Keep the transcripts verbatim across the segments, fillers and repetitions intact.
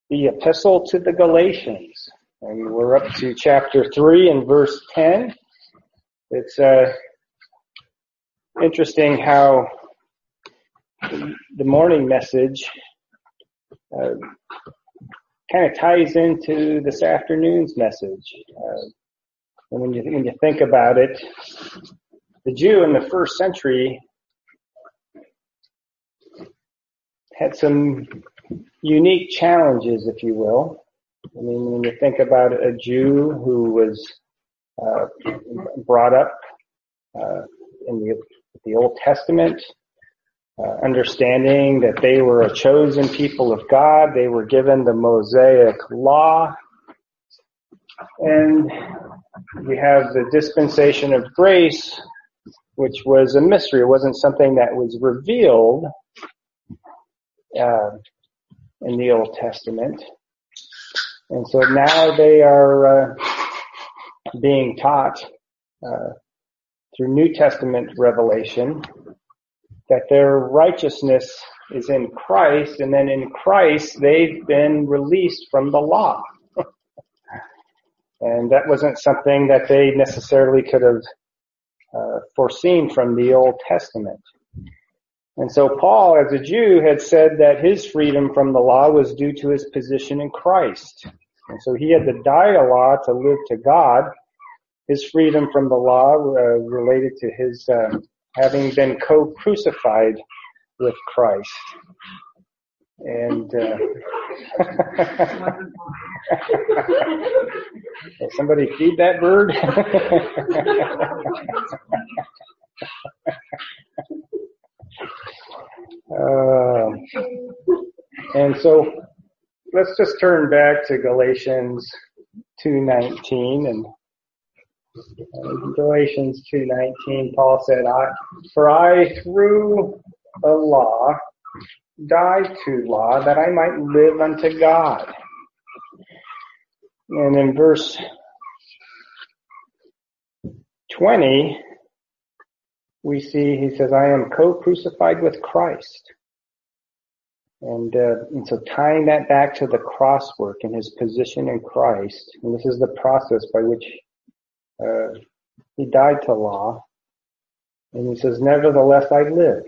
the Epistle to the Galatians. And we're up to chapter three and verse ten. It's uh, interesting how the morning message uh, kind of ties into this afternoon's message. Uh, and when you, when you think about it, the Jew in the first century had some unique challenges, if you will. I mean, when you think about a Jew who was uh, brought up uh, in the, the Old Testament, uh, understanding that they were a chosen people of God, they were given the Mosaic law, and we have the dispensation of grace, which was a mystery. It wasn't something that was revealed uh, in the Old Testament. And so now they are uh, being taught uh, through New Testament revelation that their righteousness is in Christ, and then in Christ they've been released from the law. And that wasn't something that they necessarily could have uh, foreseen from the Old Testament. And so Paul, as a Jew, had said that his freedom from the law was due to his position in Christ. And so he had to die to law to live to God. His freedom from the law uh, related to his uh, having been co-crucified with Christ. And uh, somebody feed that bird? Uh, and so let's just turn back to Galatians two nineteen, and uh, Galatians two nineteen, Paul said, I, for I through the law died to law that I might live unto God. And in verse twenty, we see, he says, I am co-crucified with Christ. And, uh, and so tying that back to the cross work and his position in Christ, and this is the process by which uh, he died to law. And he says, nevertheless I live.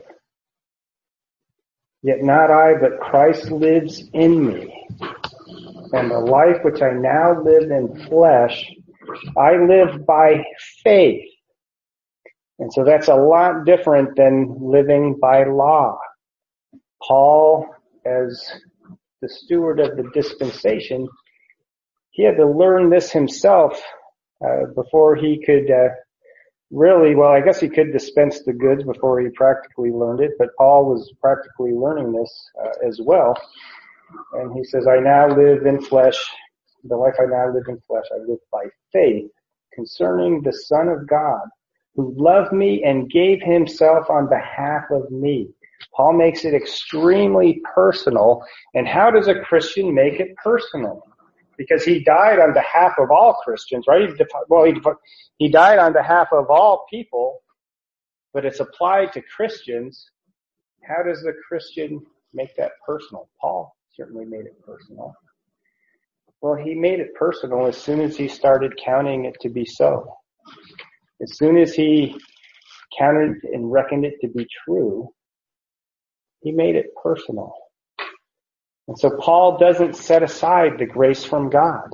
Yet not I, but Christ lives in me. And the life which I now live in flesh, I live by faith. And so that's a lot different than living by law. Paul, as the steward of the dispensation, he had to learn this himself uh, before he could uh, really, well, I guess he could dispense the goods before he practically learned it, but Paul was practically learning this uh, as well. And he says, I now live in flesh, the life I now live in flesh, I live by faith concerning the Son of God, who loved me and gave himself on behalf of me. Paul makes it extremely personal. And how does a Christian make it personal? Because he died on behalf of all Christians, right? Well, he, he died on behalf of all people, but it's applied to Christians. How does the Christian make that personal? Paul certainly made it personal. Well, he made it personal as soon as he started counting it to be so. As soon as he counted and reckoned it to be true, he made it personal. And so Paul doesn't set aside the grace from God.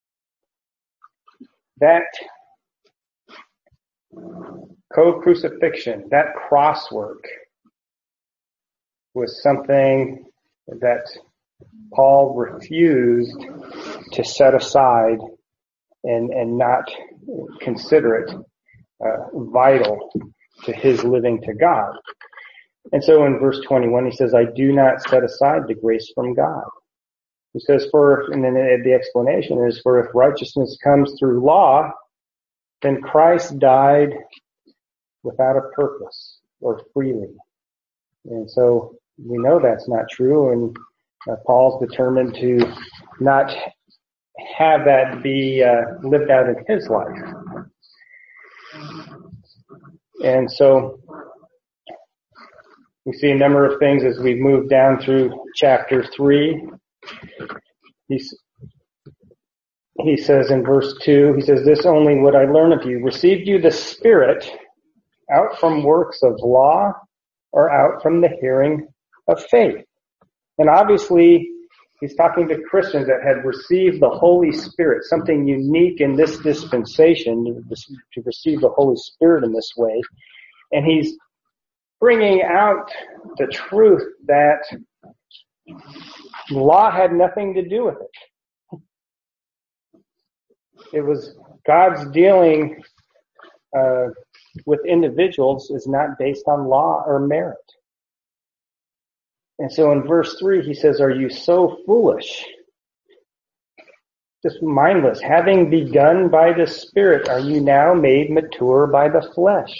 That co-crucifixion, that cross work, was something that Paul refused to set aside and, and not consider it uh, vital to his living to God. And so in verse twenty-one, he says, I do not set aside the grace from God. He says, for, and then the explanation is, for if righteousness comes through law, then Christ died without a purpose or freely. And so we know that's not true, and uh, Paul's determined to not have that be uh, lived out in his life. And so we see a number of things as we move down through chapter three. He's, he says in verse two, he says, this only would I learn of you. Received you the Spirit out from works of law or out from the hearing of faith? And obviously, he's talking to Christians that had received the Holy Spirit, something unique in this dispensation, to receive the Holy Spirit in this way. And he's bringing out the truth that law had nothing to do with it. It was God's dealing uh, with individuals is not based on law or merit. And so in verse three, he says, are you so foolish? Just mindless. Having begun by the Spirit, are you now made mature by the flesh?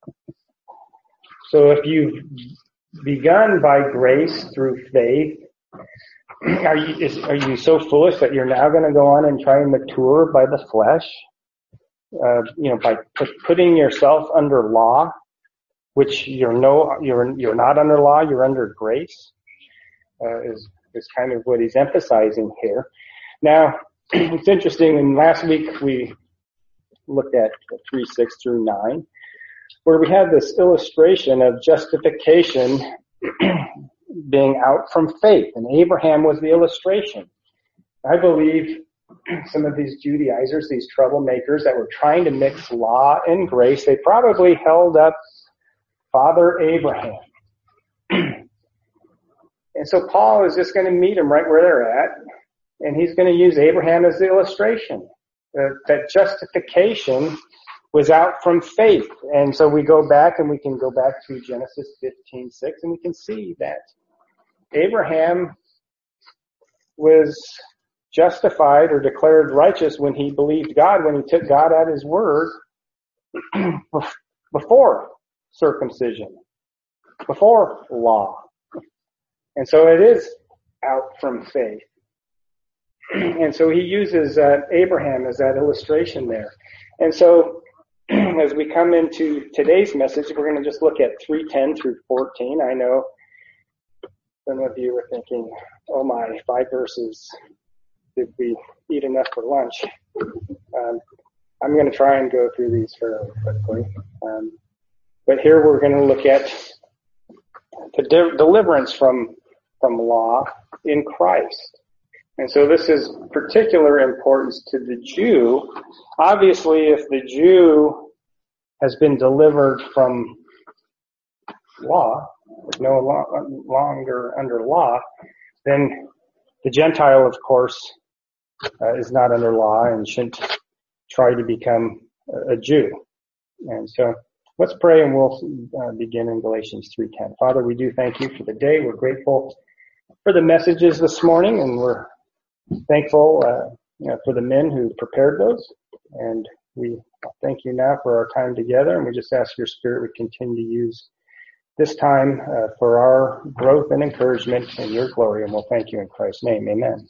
So if you've begun by grace through faith, are you, is, are you so foolish that you're now going to go on and try and mature by the flesh? Uh, you know, by p- putting yourself under law, which you're no, you're you're not under law, you're under grace, uh, is is kind of what he's emphasizing here. Now, it's interesting. And last week we looked at three six through nine, where we have this illustration of justification being out from faith, and Abraham was the illustration. I believe some of these Judaizers, these troublemakers that were trying to mix law and grace, they probably held up Father Abraham. And so Paul is just going to meet them right where they're at, and he's going to use Abraham as the illustration. Uh, that justification was out from faith. And so we go back, and we can go back to Genesis fifteen six, and we can see that Abraham was justified or declared righteous when he believed God, when he took God at his word before circumcision, before law. And so it is out from faith. And so he uses uh, Abraham as that illustration there. And so as we come into today's message, we're going to just look at three ten through fourteen. I know some of you were thinking, oh my, five verses, did we eat enough for lunch? Um, I'm going to try and go through these fairly quickly. Um, but here we're going to look at the de- deliverance from from law in Christ. And so this is particular importance to the Jew. Obviously, if the Jew has been delivered from law, no lo- longer under law, then the Gentile, of course, uh, is not under law and shouldn't try to become a, a Jew. And so let's pray, and we'll uh, begin in Galatians three ten. Father, we do thank you for the day. We're grateful for the messages this morning, and we're thankful uh, you know, for the men who prepared those. And we thank you now for our time together, and we just ask your Spirit would continue to use this time uh, for our growth and encouragement in your glory, and we'll thank you in Christ's name. Amen.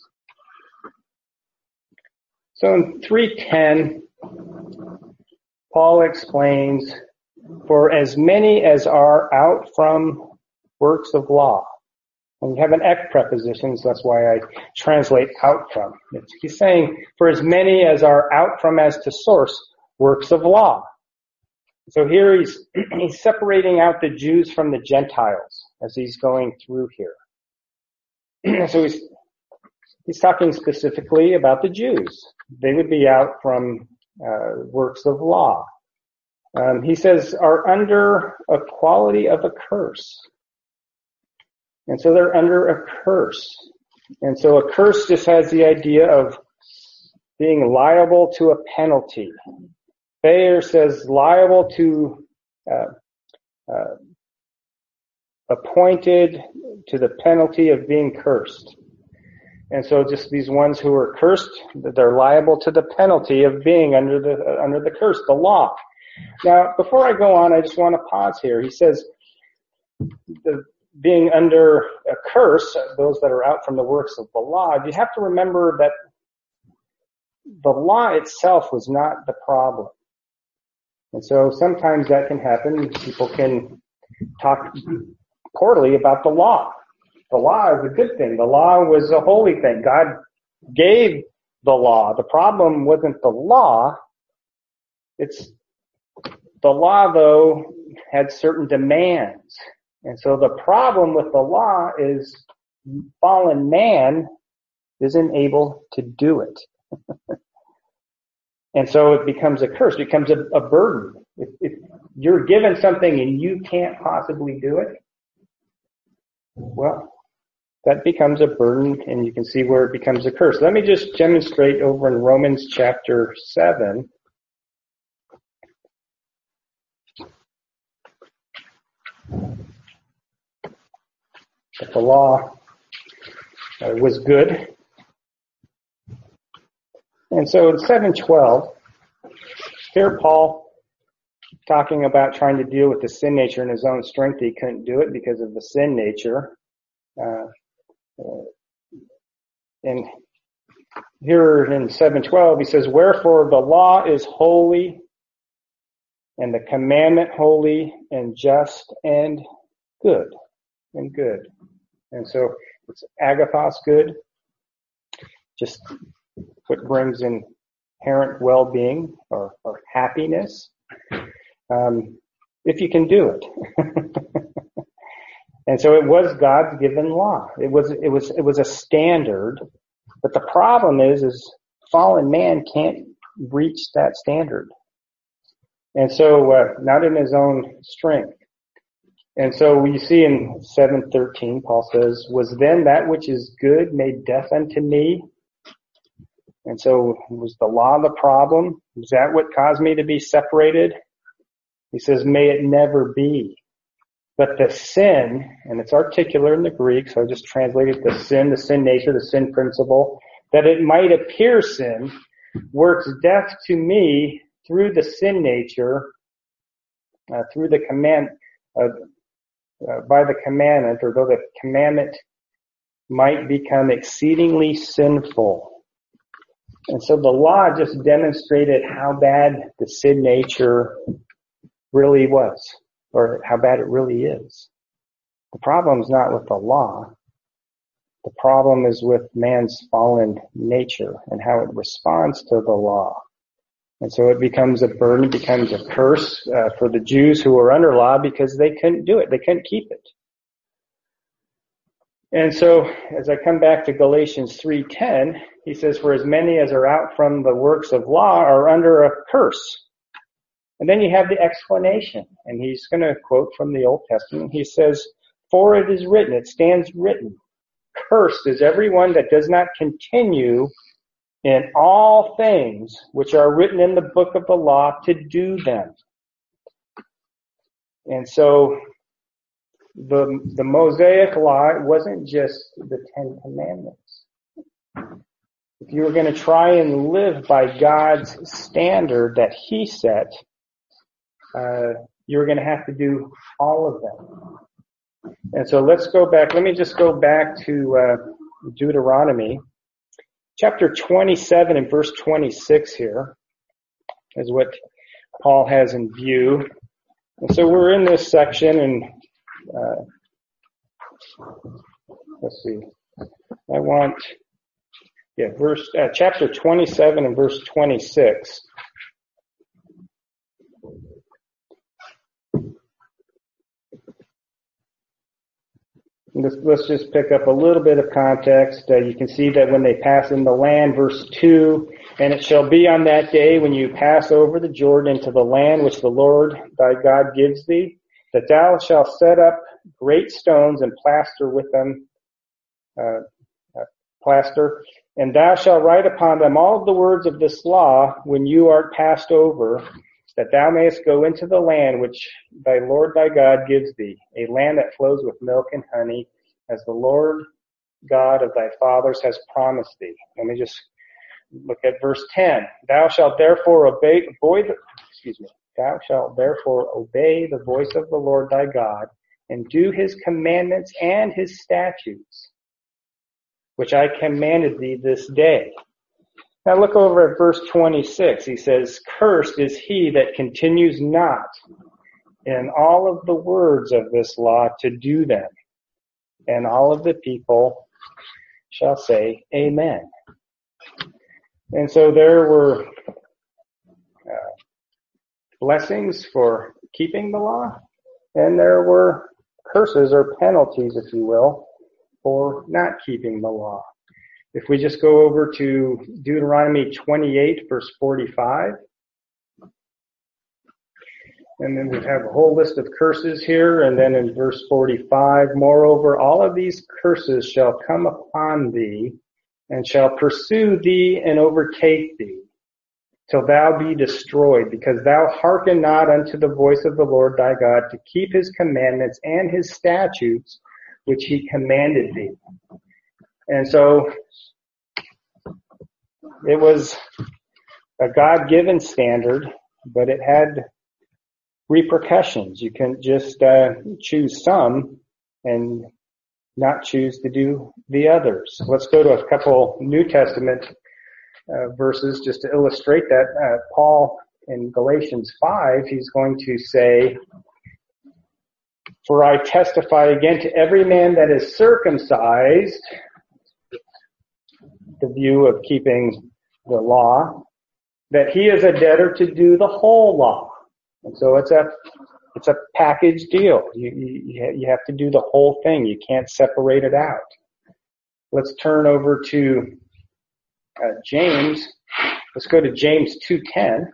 So in three ten, Paul explains, for as many as are out from works of law. And you have an ek preposition, so that's why I translate out from. It's, he's saying, for as many as are out from as to source works of law. So here he's, he's separating out the Jews from the Gentiles as he's going through here. So he's, he's talking specifically about the Jews. They would be out from uh, works of law. Um, he says, are under a quality of a curse. And so they're under a curse. And so a curse just has the idea of being liable to a penalty. Thayer says liable to, uh, uh, appointed to the penalty of being cursed. And so just these ones who are cursed, they're liable to the penalty of being under the, uh, under the curse, the law. Now, before I go on, I just want to pause here. He says, the, being under a curse, those that are out from the works of the law, you have to remember that the law itself was not the problem. And so sometimes that can happen. People can talk poorly about the law. The law is a good thing. The law was a holy thing. God gave the law. The problem wasn't the law. It's the law, though, had certain demands. And so the problem with the law is fallen man isn't able to do it. And so it becomes a curse, it becomes a, a burden. If, if you're given something and you can't possibly do it, well, that becomes a burden, and you can see where it becomes a curse. Let me just demonstrate over in Romans chapter seven. That the law uh, was good. And so in seven twelve, here Paul talking about trying to deal with the sin nature in his own strength. He couldn't do it because of the sin nature. Uh, uh, and here in seven twelve, he says, "Wherefore the law is holy, and the commandment holy and just and good." And good. And so it's agathos, good, just what brings inherent well-being or, or happiness, um, if you can do it. And so it was God's given law. It was it was it was a standard, but the problem is is fallen man can't reach that standard, and so uh, not in his own strength. And so we see in seven thirteen, Paul says, "Was then that which is good made death unto me?" And so was the law the problem? Is that what caused me to be separated? He says, "May it never be. But the sin," and it's articular in the Greek, so I just translated the sin, the sin nature, the sin principle, "that it might appear sin, works death to me through the sin nature, uh, through the command, uh, uh, by the commandment, or though the commandment might become exceedingly sinful." And so the law just demonstrated how bad the sin nature really was, or how bad it really is. The problem is not with the law. The problem is with man's fallen nature and how it responds to the law. And so it becomes a burden, it becomes a curse uh, for the Jews who were under law because they couldn't do it. They couldn't keep it. And so as I come back to Galatians three ten, he says, "For as many as are out from the works of law are under a curse." And then you have the explanation. And he's going to quote from the Old Testament. He says, "For it is written," it stands written, "Cursed is everyone that does not continue in all things which are written in the book of the law to do them." And so the the Mosaic law wasn't just the Ten Commandments. If you were going to try and live by God's standard that He set, uh, you're going to have to do all of them. And so let's go back. Let me just go back to uh, Deuteronomy. Chapter twenty-seven and verse twenty-six here is what Paul has in view. And so we're in this section, and uh, let's see. I want, yeah, verse uh, chapter twenty-seven and verse twenty-six. Let's, let's just pick up a little bit of context. Uh, you can see that when they pass in the land, verse two, "And it shall be on that day when you pass over the Jordan into the land which the Lord thy God gives thee, that thou shalt set up great stones and plaster with them, uh, uh, plaster, and thou shalt write upon them all the words of this law when you art passed over, that thou mayest go into the land which thy Lord thy God gives thee, a land that flows with milk and honey, as the Lord God of thy fathers has promised thee." Let me just look at verse ten. "Thou shalt therefore obey, boy, excuse me, thou shalt therefore obey the voice of the Lord thy God, and do his commandments and his statutes, which I commanded thee this day." Now look over at verse twenty-six. He says, "Cursed is he that continues not in all of the words of this law to do them." And all of the people shall say, "Amen." And so there were uh, blessings for keeping the law, and there were curses or penalties, if you will, for not keeping the law. If we just go over to Deuteronomy twenty-eight, verse forty-five, and then we have a whole list of curses here, and then in verse forty-five, moreover, all of these curses shall come upon thee, and shall pursue thee and overtake thee, till thou be destroyed, because thou hearken not unto the voice of the Lord thy God, to keep his commandments and his statutes, which he commanded thee. And so, it was a God-given standard, but it had repercussions. You can just uh, choose some and not choose to do the others. Let's go to a couple New Testament uh, verses just to illustrate that. Uh, Paul in Galatians five, he's going to say, for I testify again to every man that is circumcised, the view of keeping the law, that he is a debtor to do the whole law. And so it's a it's a package deal. You, you you have to do the whole thing. You can't separate it out. Let's turn over to uh, James. Let's go to James two ten.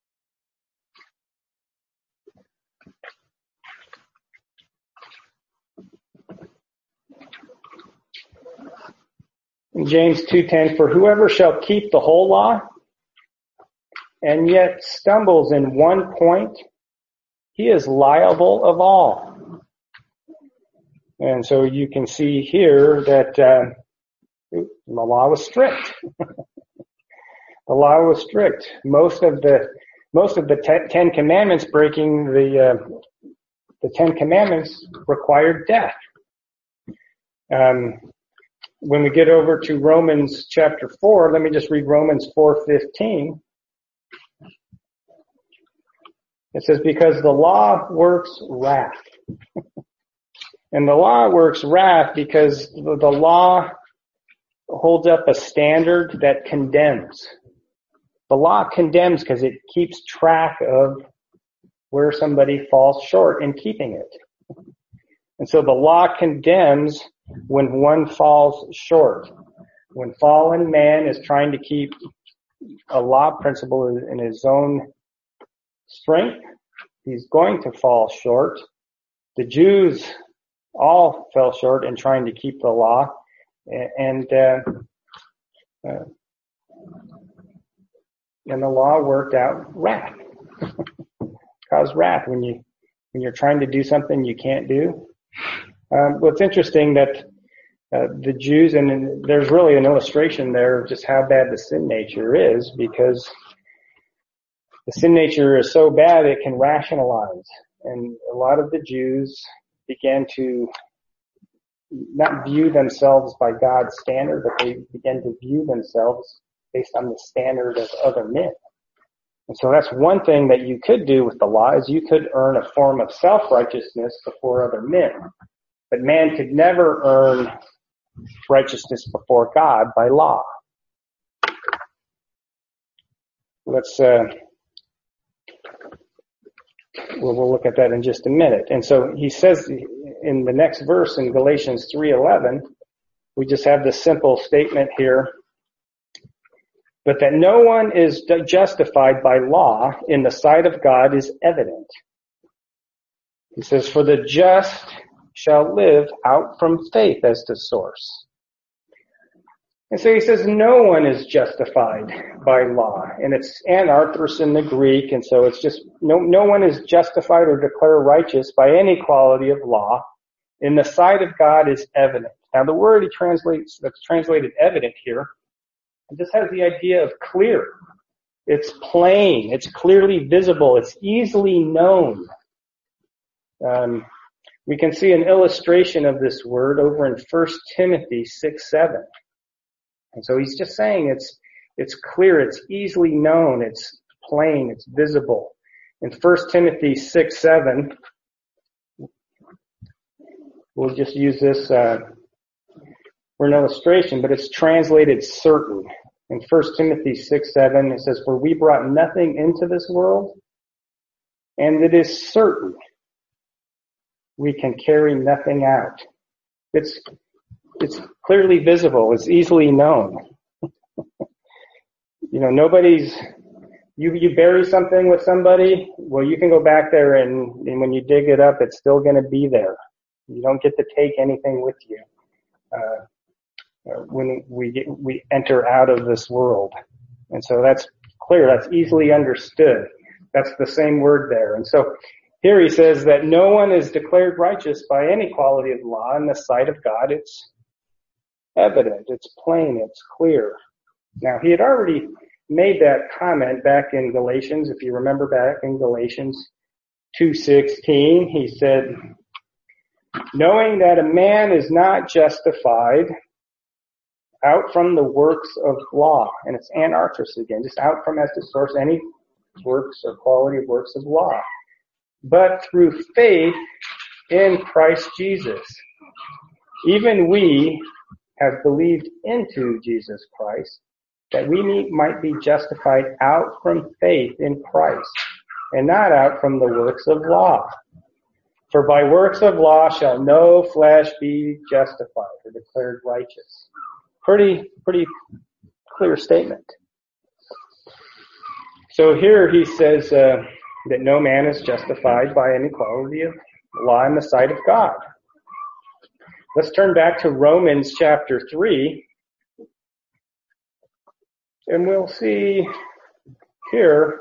In James two ten, for whoever shall keep the whole law and yet stumbles in one point, he is liable of all. And so you can see here that uh, the law was strict. The law was strict. Most of the most of the te- Ten Commandments breaking the uh, the Ten Commandments required death. Um, when we get over to Romans chapter four, let me just read Romans four fifteen. It says, because the law works wrath. And the law works wrath because the law holds up a standard that condemns. The law condemns because it keeps track of where somebody falls short in keeping it. And so the law condemns when one falls short. When fallen man is trying to keep a law principle in his own strength, he's going to fall short. The Jews all fell short in trying to keep the law, and uh, uh, and the law worked out wrath, caused wrath when you when you're trying to do something you can't do. Um, what's interesting that uh, the Jews, and there's really an illustration there of just how bad the sin nature is, because the sin nature is so bad it can rationalize. And a lot of the Jews began to not view themselves by God's standard, but they began to view themselves based on the standard of other men. And so that's one thing that you could do with the law, is you could earn a form of self-righteousness before other men. But man could never earn righteousness before God by law. Let's, uh, We'll, we'll look at that in just a minute. And so he says in the next verse in Galatians three eleven, we just have this simple statement here, but that no one is justified by law in the sight of God is evident. He says, for the just shall live out from faith as the source. And so he says no one is justified by law, and it's anarthros in the Greek, and so it's just no no one is justified or declared righteous by any quality of law. In the sight of God is evident. Now the word he translates that's translated evident here, it just has the idea of clear. It's plain. It's clearly visible. It's easily known. Um, we can see an illustration of this word over in First Timothy six seven. And so he's just saying it's it's clear, it's easily known, it's plain, it's visible. In First Timothy six seven, we'll just use this uh, for an illustration, but it's translated certain. In First Timothy six seven, it says, "For we brought nothing into this world, and it is certain we can carry nothing out." It's, it's clearly visible. It's easily known. You know, nobody's, you, you bury something with somebody, well, you can go back there and, and when you dig it up, it's still going to be there. You don't get to take anything with you. Uh, when we get, we enter out of this world. And so that's clear. That's easily understood. That's the same word there. And so here he says that no one is declared righteous by any quality of law in the sight of God. It's evident. It's plain. It's clear. Now, he had already made that comment back in Galatians. If you remember back in Galatians two sixteen, he said, "Knowing that a man is not justified out from the works of law," and it's anarthrous again, just out from as the source, any works or quality of works of law, "but through faith in Christ Jesus. Even we have believed into Jesus Christ, that we might be justified out from faith in Christ, and not out from the works of law. For by works of law shall no flesh be justified or declared righteous." Pretty, pretty clear statement. So here he says uh, that no man is justified by any quality of law in the sight of God. Let's turn back to Romans chapter three, and we'll see here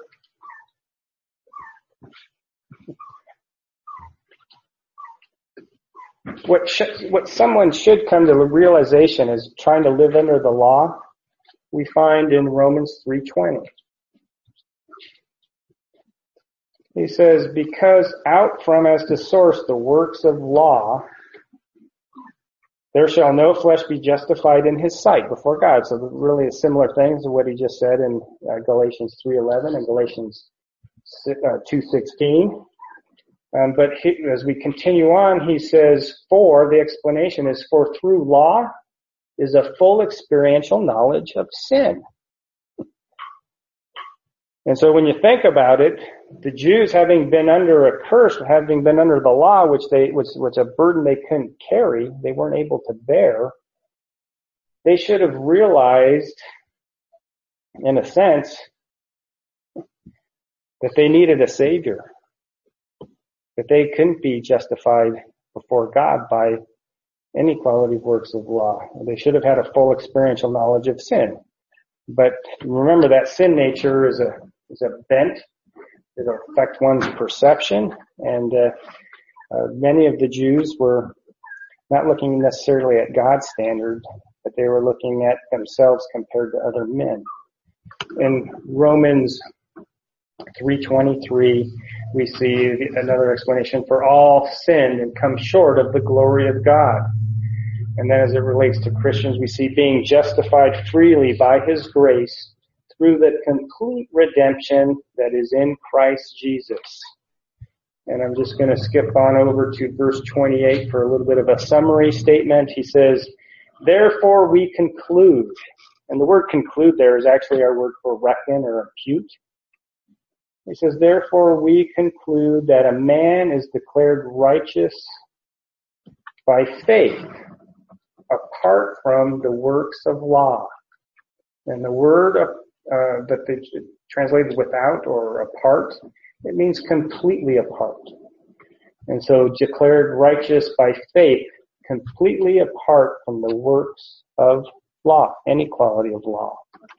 What sh- what someone should come to the realization is trying to live under the law, we find in Romans three twenty. He says, "Because out from as the source the works of law, there shall no flesh be justified in his sight before God." So really a similar thing to what he just said in uh, Galatians three eleven and Galatians two sixteen. Um, but he, as we continue on, he says, "For," the explanation is, "for through law is a full experiential knowledge of sin." And so when you think about it, the Jews having been under a curse, having been under the law, which they, which was a burden they couldn't carry, they weren't able to bear, they should have realized, in a sense, that they needed a Savior. That they couldn't be justified before God by any quality of works of law. They should have had a full experiential knowledge of sin. But remember that sin nature is a is a bent. It'll affect one's perception. And uh, uh, many of the Jews were not looking necessarily at God's standard, but they were looking at themselves compared to other men. In Romans three twenty-three, we see another explanation, "For all sinned and come short of the glory of God." And then as it relates to Christians, we see being justified freely by his grace through the complete redemption that is in Christ Jesus. And I'm just going to skip on over to verse twenty-eight for a little bit of a summary statement. He says, "Therefore we conclude," and the word conclude there is actually our word for reckon or impute. He says, "Therefore we conclude that a man is declared righteous by faith apart from the works of law." And the word uh, that they translated without or apart, it means completely apart. And so declared righteous by faith, completely apart from the works of law, any quality of law.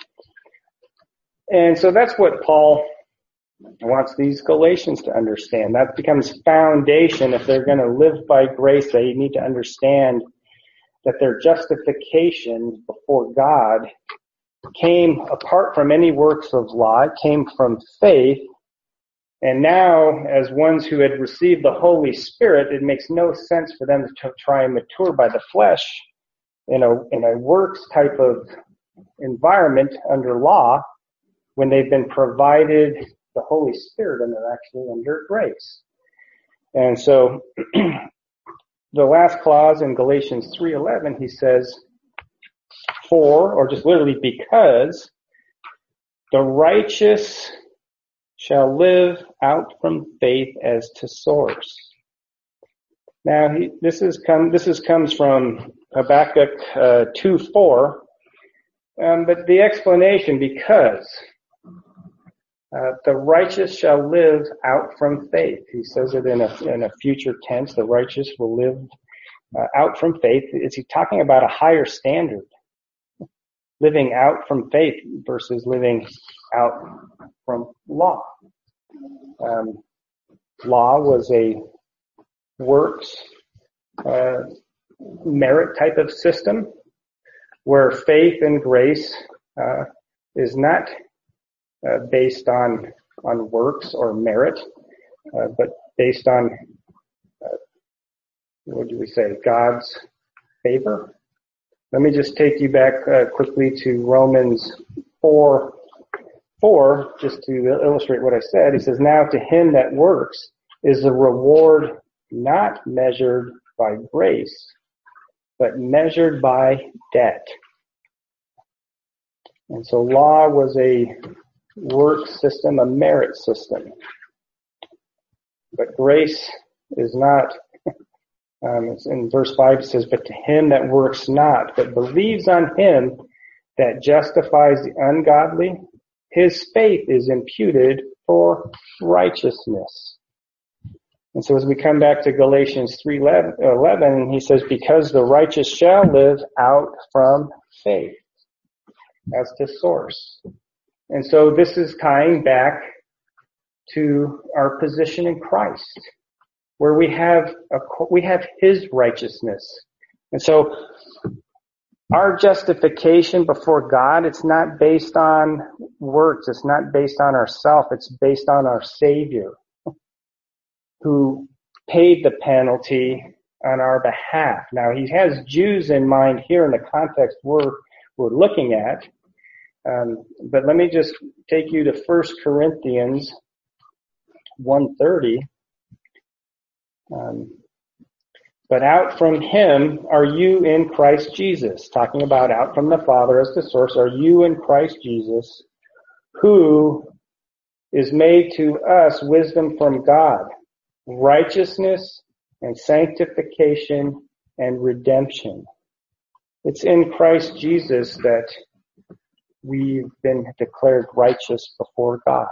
And so that's what Paul wants these Galatians to understand. That becomes foundation. If they're going to live by grace, they need to understand that their justification before God came apart from any works of law. It came from faith. And now, as ones who had received the Holy Spirit, it makes no sense for them to try and mature by the flesh in a, in a works type of environment under law when they've been provided the Holy Spirit and they're actually under grace. And so the last clause in Galatians three eleven, he says, for, or just literally because, the righteous shall live out from faith as to source. Now, he, this is come. This is comes from Habakkuk uh, two four, um, but the explanation, because uh, the righteous shall live out from faith. He says it in a in a future tense. The righteous will live uh, out from faith. Is he talking about a higher standard, living out from faith versus living out from law? Um, law was a works, uh, merit type of system where faith and grace, uh, is not, uh, based on, on works or merit, uh, but based on, uh, what do we say, God's favor. Let me just take you back, uh, quickly to Romans four, four, just to illustrate what I said. He says, now to him that works is the reward not measured by grace, but measured by debt. And so law was a work system, a merit system. But grace is not, um, it's in verse five it says, but to him that works not, but believes on him that justifies the ungodly, his faith is imputed for righteousness. And so as we come back to Galatians three eleven, he says, because the righteous shall live out from faith, as to source. And so this is tying back to our position in Christ, where we have a, we have his righteousness. And so our justification before God, it's not based on works, it's not based on ourselves, it's based on our Savior, who paid the penalty on our behalf. Now, he has Jews in mind here in the context we're, we're looking at. Um, but let me just take you to First Corinthians one thirty. Um, but out from him are you in Christ Jesus. Talking about out from the Father as the source. Are you in Christ Jesus, who is made to us wisdom from God, righteousness and sanctification and redemption. It's in Christ Jesus that we've been declared righteous before God.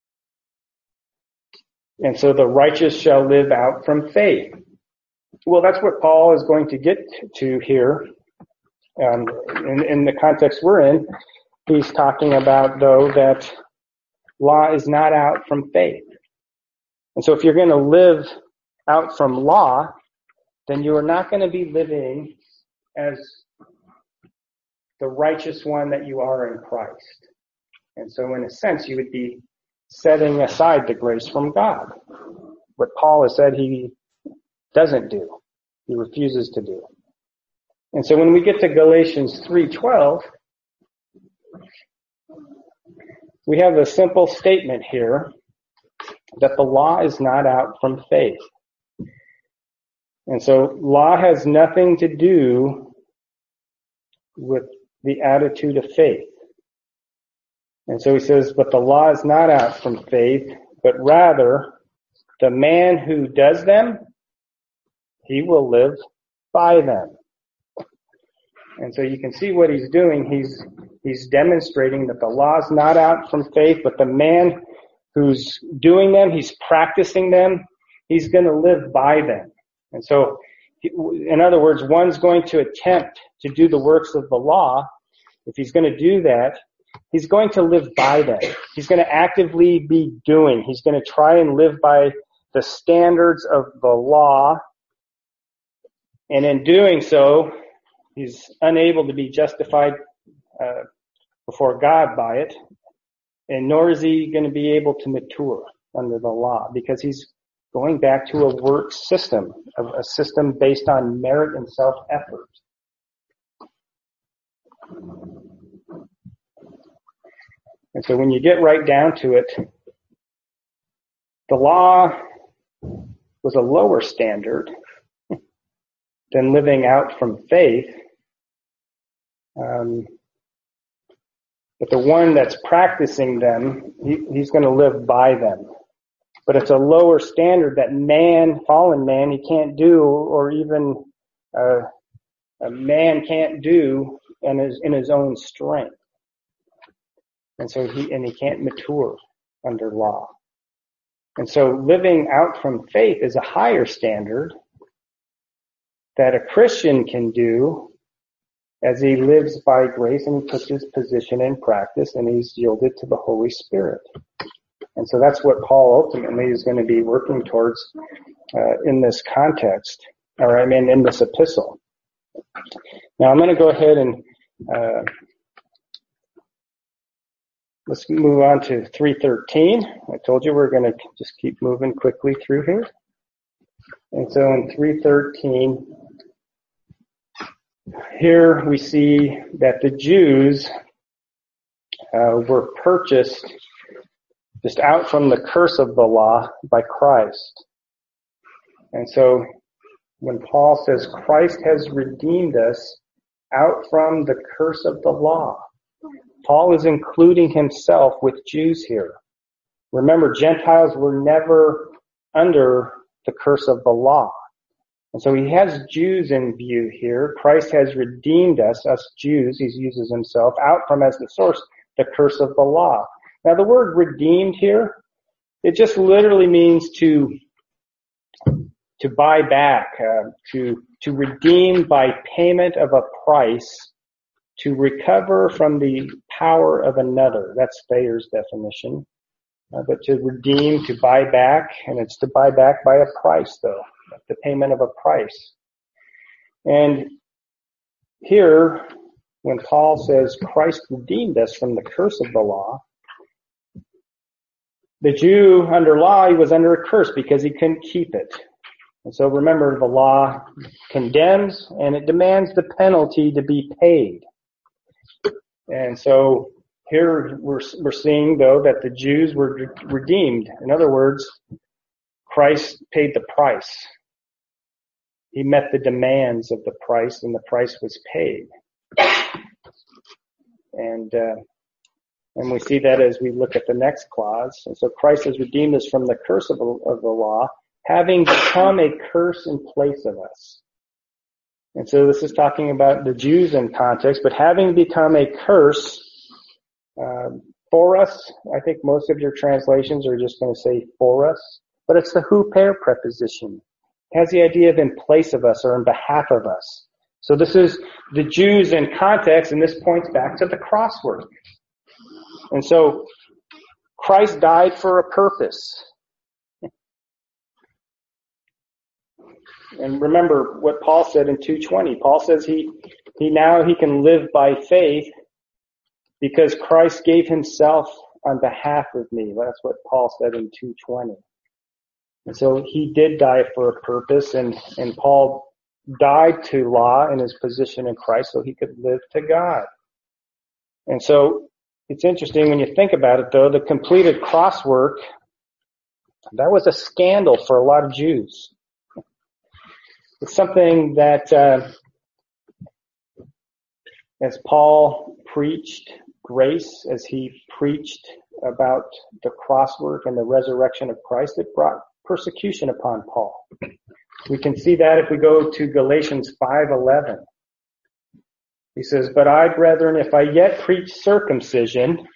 And so the righteous shall live out from faith. Well, that's what Paul is going to get to here. Um, in, in the context we're in, he's talking about, though, that law is not out from faith. And so if you're going to live out from law, then you are not going to be living as the righteous one that you are in Christ. And so in a sense, you would be setting aside the grace from God. What Paul has said he doesn't do. He refuses to do. And so when we get to Galatians three twelve, we have a simple statement here that the law is not out from faith. And so law has nothing to do with the attitude of faith. And so he says, but the law is not out from faith, but rather the man who does them, he will live by them. And so you can see what he's doing. He's, he's demonstrating that the law is not out from faith, but the man who's doing them, he's practicing them, he's going to live by them. And so, in other words, one's going to attempt to do the works of the law. If he's going to do that, he's going to live by them. He's going to actively be doing. He's going to try and live by the standards of the law. And in doing so, he's unable to be justified uh, before God by it. And nor is he going to be able to mature under the law, because he's going back to a work system, a system based on merit and self-effort. And so when you get right down to it, the law was a lower standard than living out from faith. Um, but the one that's practicing them, he, he's going to live by them. But it's a lower standard that man, fallen man, he can't do, or even uh, a man can't do in his, in his own strength. And so he, and he can't mature under law. And so living out from faith is a higher standard that a Christian can do as he lives by grace and he puts his position in practice and he's yielded to the Holy Spirit. And so that's what Paul ultimately is going to be working towards uh, in this context, or I mean in this epistle. Now I'm going to go ahead and uh, let's move on to three thirteen. I told you we're going to just keep moving quickly through here. And so in three thirteen, here we see that the Jews uh, were purchased just out from the curse of the law by Christ. And so when Paul says Christ has redeemed us out from the curse of the law, Paul is including himself with Jews here. Remember, Gentiles were never under the curse of the law. And so he has Jews in view here. Christ has redeemed us, us Jews, he uses himself, out from, as the source, the curse of the law. Now the word redeemed here, it just literally means to to buy back, uh, to to redeem by payment of a price, to recover from the power of another. That's Thayer's definition. Uh, but to redeem, to buy back, and it's to buy back by a price, though, the payment of a price. And here, when Paul says Christ redeemed us from the curse of the law, the Jew under law, he was under a curse because he couldn't keep it. And so remember, the law condemns and it demands the penalty to be paid. And so here we're, we're seeing, though, that the Jews were redeemed. In other words, Christ paid the price. He met the demands of the price, and the price was paid. And uh, and we see that as we look at the next clause. And so Christ has redeemed us from the curse of the, of the law, having become a curse in place of us. And so this is talking about the Jews in context, but having become a curse um, for us. I think most of your translations are just going to say for us, but it's the huper preposition. It has the idea of in place of us or in behalf of us. So this is the Jews in context, and this points back to the cross work. And so Christ died for a purpose. And remember what Paul said in two twenty. Paul says he, he now he can live by faith because Christ gave himself on behalf of me. That's what Paul said in two twenty. And so he did die for a purpose, and, and Paul died to law in his position in Christ so he could live to God. And so it's interesting when you think about it, though, the completed cross work, that was a scandal for a lot of Jews. It's something that, uh, as Paul preached grace, as he preached about the cross work and the resurrection of Christ, it brought persecution upon Paul. We can see that if we go to Galatians five eleven. He says, "But I, brethren, if I yet preach circumcision,"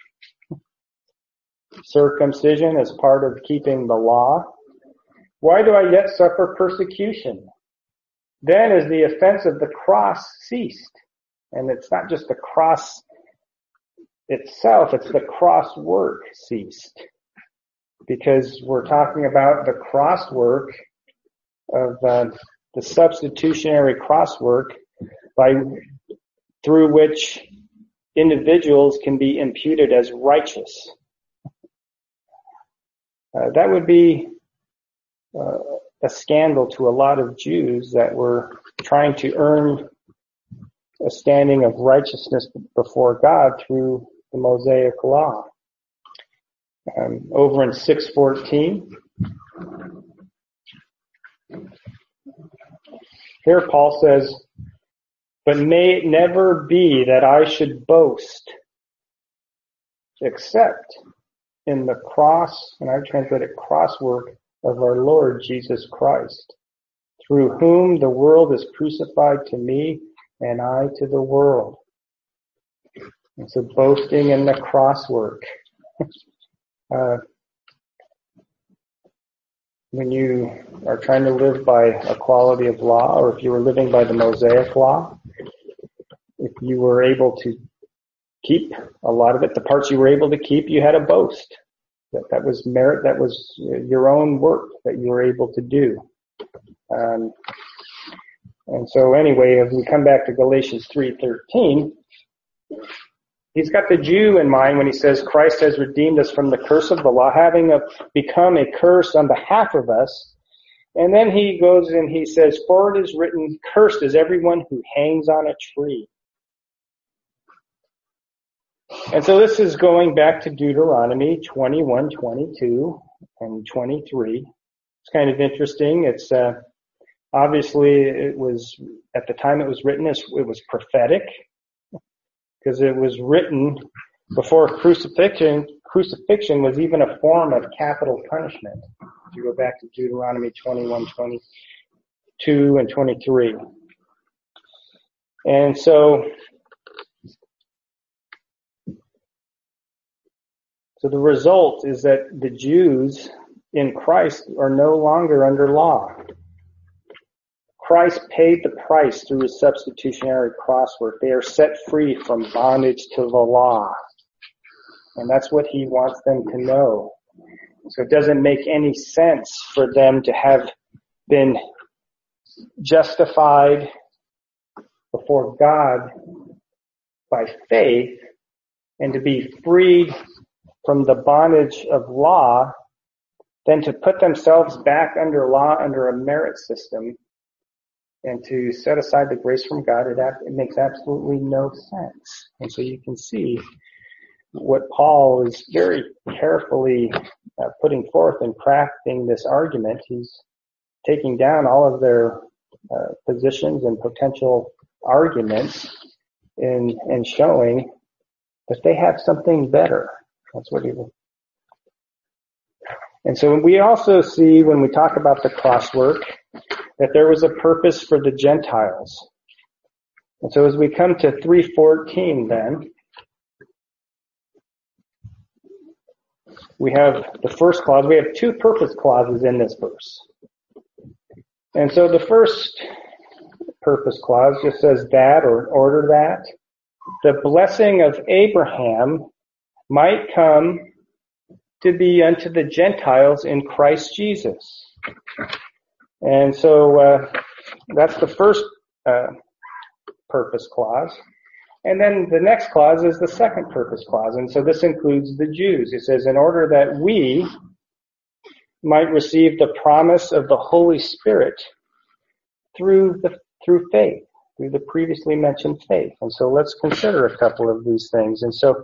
circumcision as part of keeping the law, "why do I yet suffer persecution? Then is the offense of the cross ceased." And it's not just the cross itself, it's the cross work ceased. Because we're talking about the cross work of uh, the substitutionary cross work by through which individuals can be imputed as righteous. Uh, that would be uh, a scandal to a lot of Jews that were trying to earn a standing of righteousness before God through the Mosaic law. Um, over in six fourteen, here Paul says, But may it never be that I should boast except in the cross, and I translate it cross work, of our Lord Jesus Christ, through whom the world is crucified to me and I to the world. And so boasting in the cross work. uh, when you are trying to live by a quality of law, or if you were living by the Mosaic law, if you were able to keep a lot of it, the parts you were able to keep, you had a boast. That, that was merit, that was your own work that you were able to do. Um, and so anyway, if we come back to Galatians three thirteen, he's got the Jew in mind when he says Christ has redeemed us from the curse of the law, having a, become a curse on behalf of us. And then he goes and he says, for it is written, cursed is everyone who hangs on a tree. And so this is going back to Deuteronomy twenty-one, twenty-two, and twenty-three. It's kind of interesting. It's uh, obviously it was at the time it was written, it was prophetic because it was written before crucifixion. Crucifixion was even a form of capital punishment. If you go back to Deuteronomy twenty-one, twenty-two, and twenty-three, and so. So the result is that the Jews in Christ are no longer under law. Christ paid the price through his substitutionary cross work. They are set free from bondage to the law. And that's what he wants them to know. So it doesn't make any sense for them to have been justified before God by faith and to be freed from the bondage of law than to put themselves back under law under a merit system and to set aside the grace from God. It, it makes absolutely no sense. And so you can see what Paul is very carefully uh, putting forth in crafting this argument. He's taking down all of their uh, positions and potential arguments in, in showing that they have something better. That's what he will. And so we also see when we talk about the crosswork that there was a purpose for the Gentiles. And so as we come to three fourteen then, we have the first clause. We have two purpose clauses in this verse. And so the first purpose clause just says that or order that. The blessing of Abraham might come to be unto the Gentiles in Christ Jesus. And so uh, that's the first uh, purpose clause. And then the next clause is the second purpose clause. And so this includes the Jews. It says, in order that we might receive the promise of the Holy Spirit through the through faith, through the previously mentioned faith. And so let's consider a couple of these things. And so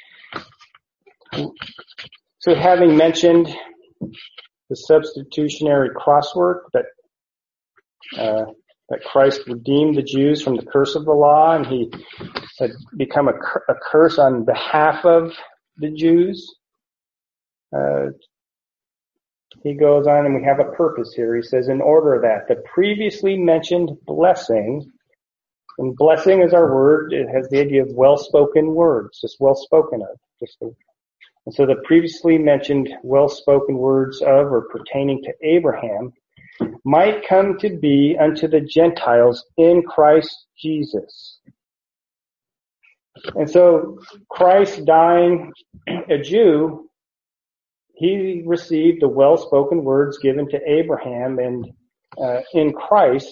So having mentioned the substitutionary crosswork that uh, that Christ redeemed the Jews from the curse of the law, and he had become a, a curse on behalf of the Jews, uh, he goes on and we have a purpose here. He says, in order that the previously mentioned blessing, and blessing is our word, it has the idea of well-spoken words, just well-spoken of, just the And so the previously mentioned well-spoken words of or pertaining to Abraham might come to be unto the Gentiles in Christ Jesus. And so Christ dying a Jew, he received the well-spoken words given to Abraham, and uh, in Christ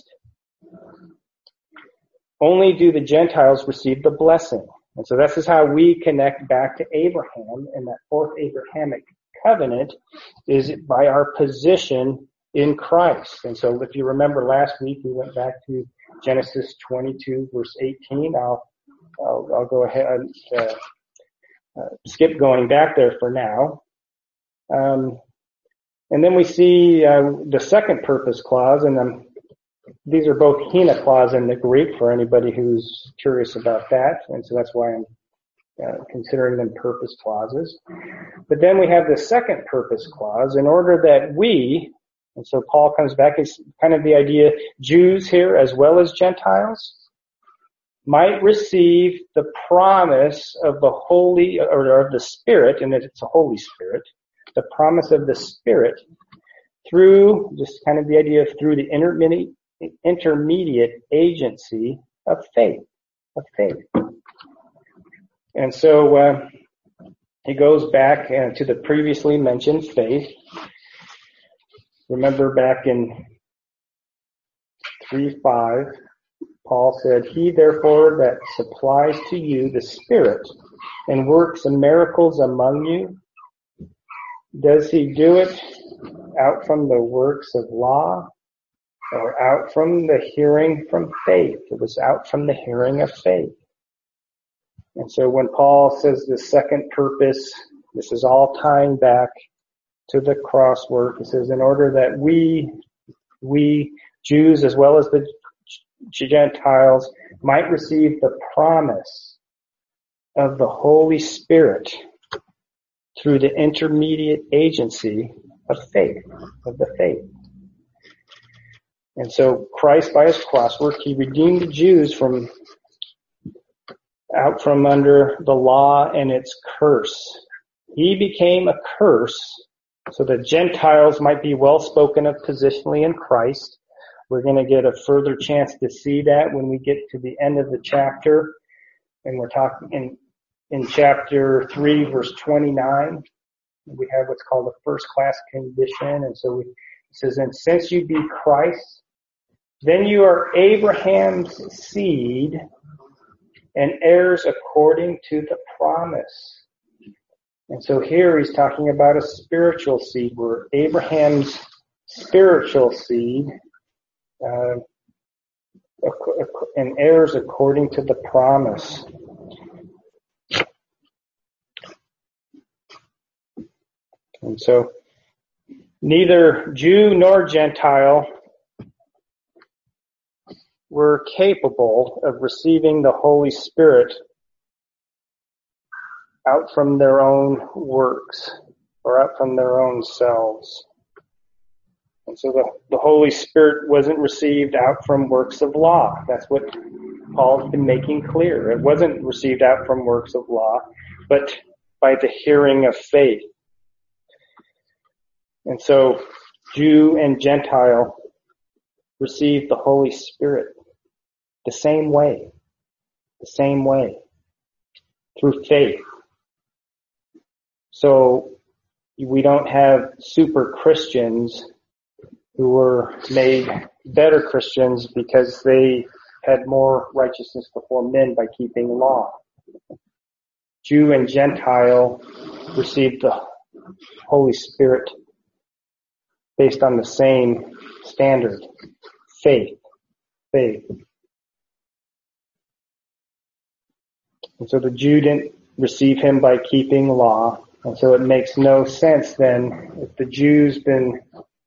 only do the Gentiles receive the blessing. And so this is how we connect back to Abraham, and that fourth Abrahamic covenant is by our position in Christ. And so if you remember last week, we went back to Genesis twenty-two, verse eighteen. I'll I'll, I'll go ahead and uh, uh, skip going back there for now. Um, and then we see uh, the second purpose clause, and I'm these are both hina clause in the Greek for anybody who's curious about that, and so that's why I'm uh, considering them purpose clauses. But then we have the second purpose clause, in order that we, and so Paul comes back, it's kind of the idea, Jews here as well as Gentiles, might receive the promise of the Holy, or of the Spirit, and it's a Holy Spirit, the promise of the Spirit through, just kind of the idea of through the intermediate, intermediate agency of faith, of faith. And so uh, he goes back uh, to the previously mentioned faith. Remember back in three five, Paul said, "He therefore that supplies to you the Spirit and works miracles among you, does he do it out from the works of law or out from the hearing from faith?" It was out from the hearing of faith. And so when Paul says the second purpose, this is all tying back to the cross work. He says, in order that we, we Jews as well as the Gentiles might receive the promise of the Holy Spirit through the intermediate agency of faith, of the faith. And so Christ, by his cross work, he redeemed the Jews from out from under the law and its curse. He became a curse so that Gentiles might be well spoken of positionally in Christ. We're going to get a further chance to see that when we get to the end of the chapter. And we're talking in, in chapter three, verse twenty-nine. We have what's called a first class condition. And so we, it says, "And since you be Christ, then you are Abraham's seed and heirs according to the promise." And so here he's talking about a spiritual seed. We're Abraham's spiritual seed, uh, and heirs according to the promise. And so neither Jew nor Gentile were capable of receiving the Holy Spirit out from their own works or out from their own selves. And so the, the Holy Spirit wasn't received out from works of law. That's what Paul's been making clear. It wasn't received out from works of law, but by the hearing of faith. And so Jew and Gentile received the Holy Spirit the same way, the same way, through faith. So we don't have super Christians who were made better Christians because they had more righteousness before men by keeping law. Jew and Gentile received the Holy Spirit based on the same standard, faith, faith. And so the Jew didn't receive him by keeping law. And so it makes no sense then, if the Jew's been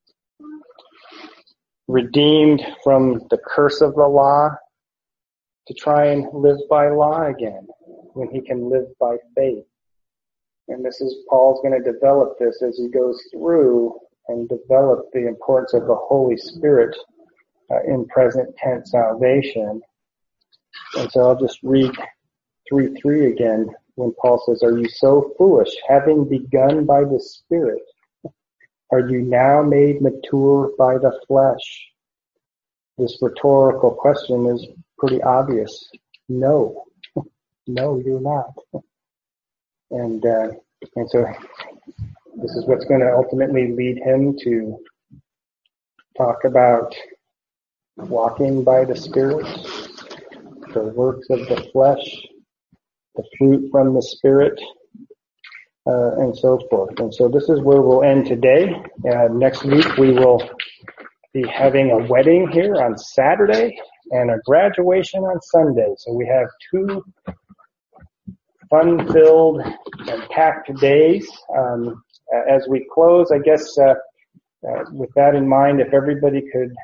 redeemed from the curse of the law, to try and live by law again when he can live by faith. And this is, Paul's going to develop this as he goes through and develop the importance of the Holy Spirit uh, in present tense salvation. And so I'll just read three three again when Paul says, "Are you so foolish, having begun by the Spirit? Are you now made mature by the flesh?" This rhetorical question is pretty obvious. No. No, you're not. And, uh, and so this is what's going to ultimately lead him to talk about walking by the Spirit, the works of the flesh, the fruit from the Spirit, uh, and so forth. And so this is where we'll end today. Uh, next week we will be having a wedding here on Saturday and a graduation on Sunday. So we have two fun-filled and packed days. Um, as we close, I guess uh, uh, with that in mind, if everybody could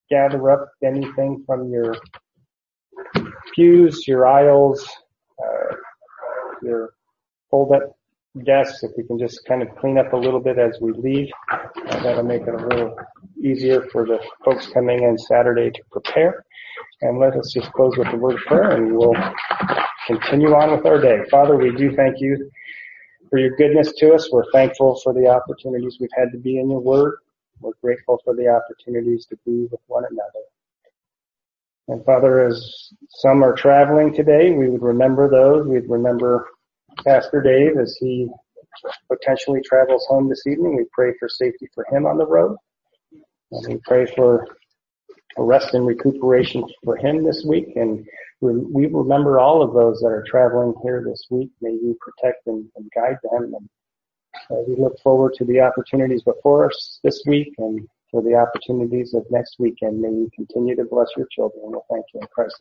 gather up anything from your pews, your aisles, uh, your fold-up desks. If we can just kind of clean up a little bit as we leave, uh, that'll make it a little easier for the folks coming in Saturday to prepare. And let us just close with a word of prayer, and we'll continue on with our day. Father, we do thank you for your goodness to us. We're thankful for the opportunities we've had to be in your word. We're grateful for the opportunities to be with one another. And Father, as some are traveling today, we would remember those. We'd remember Pastor Dave as he potentially travels home this evening. We pray for safety for him on the road. And we pray for rest and recuperation for him this week. And we remember all of those that are traveling here this week. May you protect and, and guide them. And uh, we look forward to the opportunities before us this week and for the opportunities of next weekend. May you continue to bless your children. We'll thank you in Christ's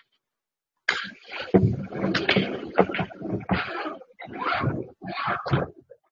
name. Amen.